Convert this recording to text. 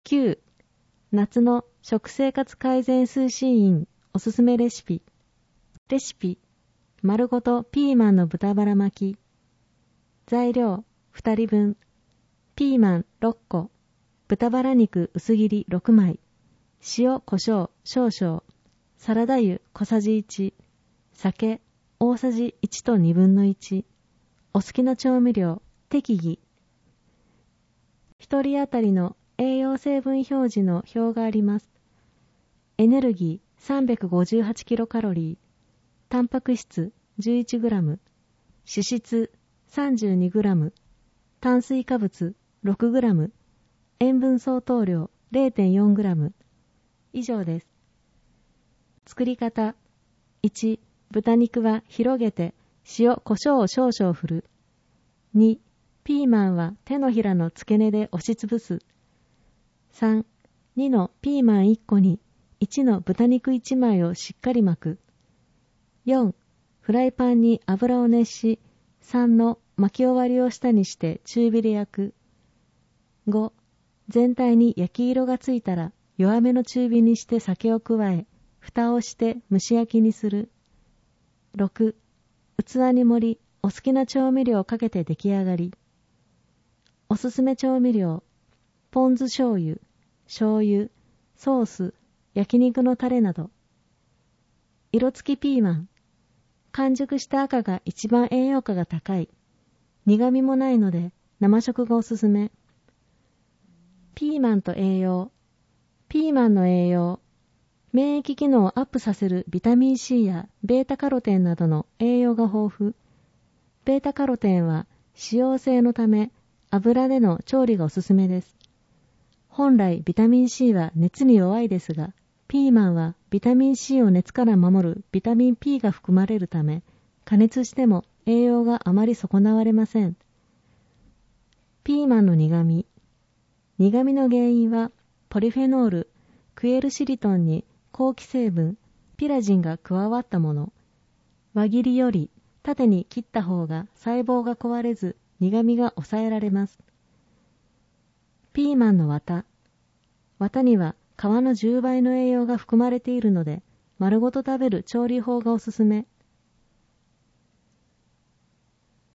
9. 夏の食生活改善推進員おすすめレシピ。レシピ。丸ごとピーマンの豚バラ巻き。材料2人分。ピーマン6個。豚バラ肉薄切り6枚。塩、胡椒少々。サラダ油小さじ1。酒大さじ1と2分の1。お好きな調味料適宜。一人当たりの栄養成分表示の表があります。エネルギー358キロカロリー。タンパク質11グラム。脂質32グラム。炭水化物6グラム。塩分相当量 0.4 グラム。以上です。作り方。1、豚肉は広げて塩、胡椒を少々振る。2、ピーマンは手のひらの付け根で押しつぶす。3、2のピーマン1個に1の豚肉1枚をしっかり巻く。4、フライパンに油を熱し、3の巻き終わりを下にして中火で焼く。5、全体に焼き色がついたら弱めの中火にして酒を加え、蓋をして蒸し焼きにする。6、器に盛り、お好きな調味料をかけて出来上がり。おすすめ調味料。ポン酢醤油、醤油、ソース、焼肉のタレなど。色付きピーマン。完熟した赤が一番栄養価が高い。苦味もないので生食がおすすめ。ピーマンと栄養。ピーマンの栄養。免疫機能をアップさせるビタミン C やベータカロテンなどの栄養が豊富。ベータカロテンは脂溶性のため油での調理がおすすめです。本来ビタミン C は熱に弱いですが、ピーマンはビタミン C を熱から守るビタミン P が含まれるため、加熱しても栄養があまり損なわれません。ピーマンの苦味。苦味の原因はポリフェノール、クエルシリトンに好気成分、ピラジンが加わったもの。輪切りより縦に切った方が細胞が壊れず苦味が抑えられます。ピーマンの綿。綿には皮の10倍の栄養が含まれているので、丸ごと食べる調理法がおすすめ。